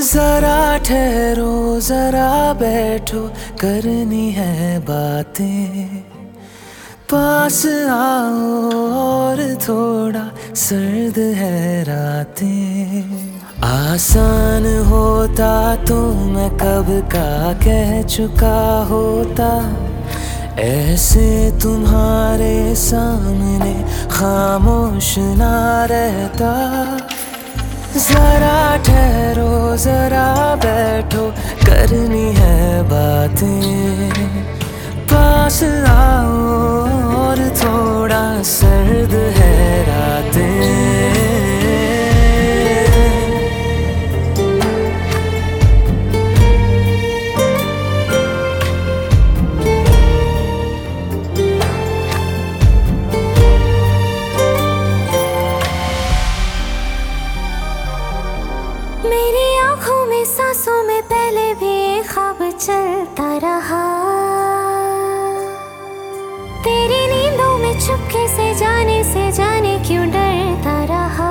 जरा ठहरो जरा बैठो करनी है बातें, पास आओ और थोड़ा सर्द है रातें। आसान होता तो मैं कब का कह चुका होता, ऐसे तुम्हारे सामने खामोश ना रहता। जरा ठहरो जरा बैठो करनी है बातें, पास आओ और थोड़ा सर्द है रातें। मेरी आँखों में सांसों में पहले भी ये ख्वाब चलता रहा, तेरी नींदों में चुपके से जाने क्यों डरता रहा।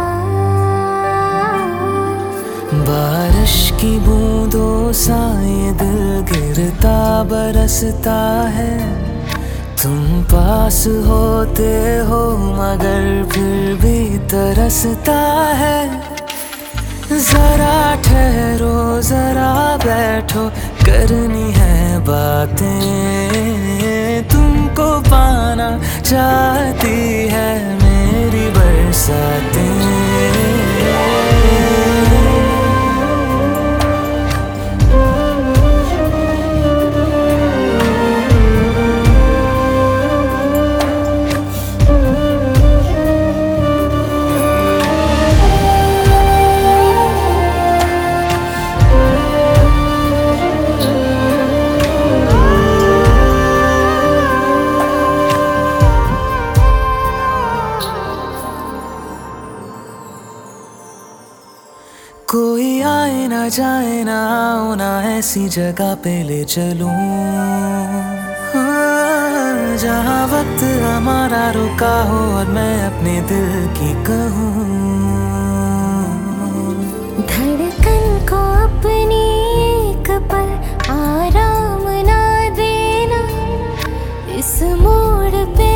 बारिश की बूंदों सा ये दिल गिरता बरसता है, तुम पास होते हो मगर फिर भी तरसता है। जरा ठहरो जरा बैठो करनी है बातें, तुमको पाना चाहती है मेरी बरसातें। कोई आए ना जाए ना आओ ना ऐसी जगह पे ले चलूं, जहाँ वक्त हमारा रुका हो और मैं अपने दिल की कहूँ। धड़कन को अपनी एक पल आराम ना देना, इस मोड़ पे